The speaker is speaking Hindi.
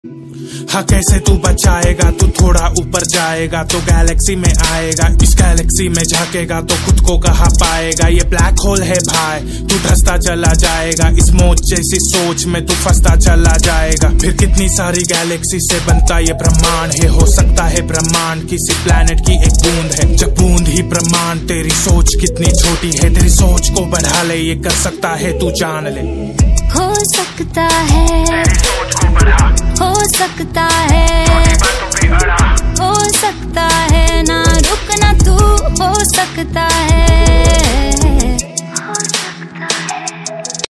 हाँ कैसे तू बचाएगा, तू थोड़ा ऊपर जाएगा तो गैलेक्सी में आएगा, इस गैलेक्सी में झांकेगा तो खुद को कहाँ पाएगा। ये ब्लैक होल है भाई, तू धंसता चला जाएगा, इस मौज जैसी सोच में तू फंसता चला जाएगा। फिर कितनी सारी गैलेक्सी से बनता ये ब्रह्मांड है, हो सकता है ब्रह्मांड किसी प्लेनेट की एक बूंद है, जब बूंद ही ब्रह्मांड। तेरी सोच कितनी छोटी है, तेरी सोच को बढ़ा ले, ये कर सकता है तू जान ले। हो सकता है, हो सकता है, हो सकता है ना रुकना तू, हो सकता है।